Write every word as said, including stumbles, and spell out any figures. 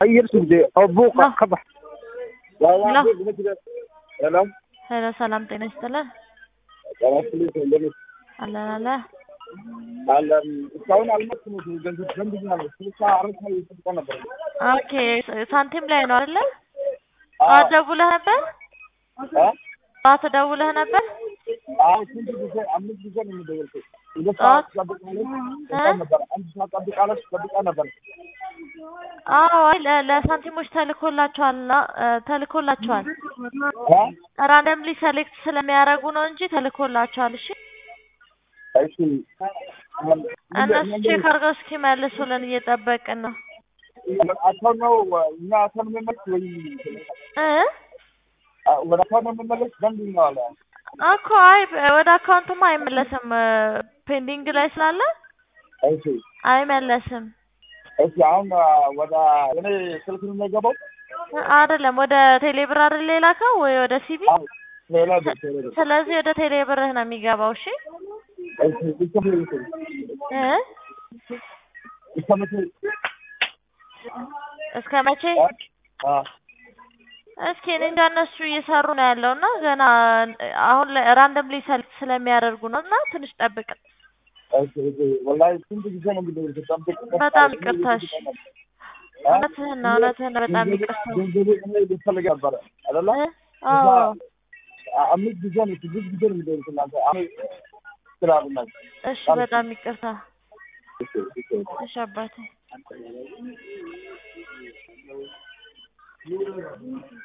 يرسل دي أبوك لا قبح لا سلام هذا سلام تنستله الله لا على الصون على المسلم جنب جنب جنب سلسة عرفها يسبقنا برا اوكي سانتيم لا ينور له آه أدوله نبر آه أتدوله نبر آه كنت بجي عملت بجي من دولتي إذا أه صار سبق عليك ها أنا برا أنت سبق عليك سبق أنا برا أه لا لا سانتيم مش تلكولاتشوال لا تلكولاتشوال ها راندملي سيلكت ስለሚያረጉ ነው እንጂ ተልኮላችኋል እሺ እሺ እነሱ ቼክ አድርገው እስኪመልሱልን እየጠበቅን ነው አሁን ነው እና አሁን መመለስ ወይ እ ወደ አሁን መመለስ ደንብ ነው አለ እኮ አይ ወደ አካውንቱማ አይመለስም ፔንዲንግ ላይ ስላለ እሺ አይመለስም እሺ አሁን ወደ እኔ ስልክ ነው የሚገባው አይደለም ወደ ቴሌብር አይደል ሌላከው ወይ ወደ ሲቢ ሌላ ስለዚህ ወደ ቴሌብርህ ነው የሚገባው እሺ እሺ ይከምል እ ይከምል እስከ መቼ አ እስኪ እንደ እነሱ እየሰሩ ነው ያለውና ገና አሁን ራንደምሊ ሰልፍ ስለሚያደርጉ ነውና ትንሽ ጠብቅ እሺ ወላሂ ስንት ጊዜ ነው የሚደውለው ተጠብቅ በጣም ይቅርታሽ እውነትህን ነው እውነትህን ነው በጣም ይቅርታ ገንዘብ እኔ ልፈልግ ነበር አይደለ አዎ አምስት ጊዜ ነው ስድስት ጊዜ ነው የሚደውለው እናንተ አሁን ስራ ብናል እሺ በጣም ይቅርታ እሺ አባቴ